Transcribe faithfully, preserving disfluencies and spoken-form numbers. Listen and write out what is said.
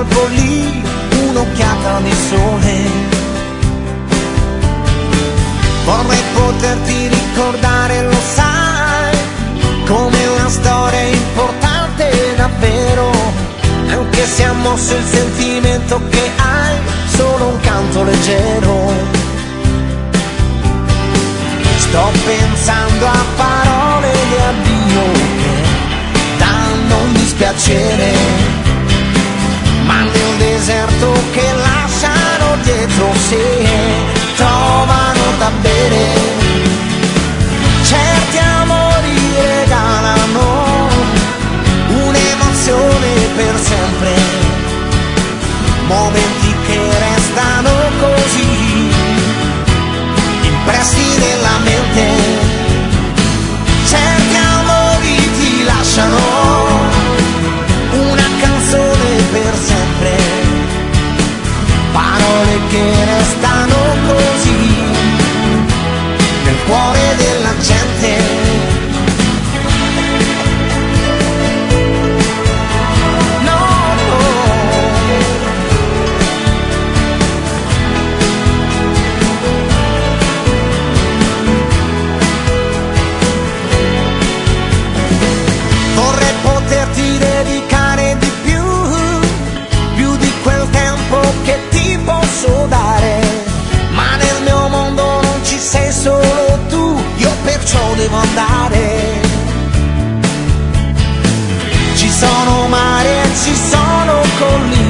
colpo lì, un'occhiata di sole. Vorrei poterti ricordare, lo sai, come una storia importante davvero, anche se ha mosso il sentimento che hai, solo un canto leggero. Sto pensando a parole di addio che danno un dispiacere, ma nel deserto che lasciano dietro sé trovano da bere. Certi amori regalano un'emozione per sempre, momenti che restano così impressi nella mente. Certi amori ti lasciano una canzone per sempre, parole che restano così nel cuore della gente. Devo andare, ci sono mari e ci sono colline,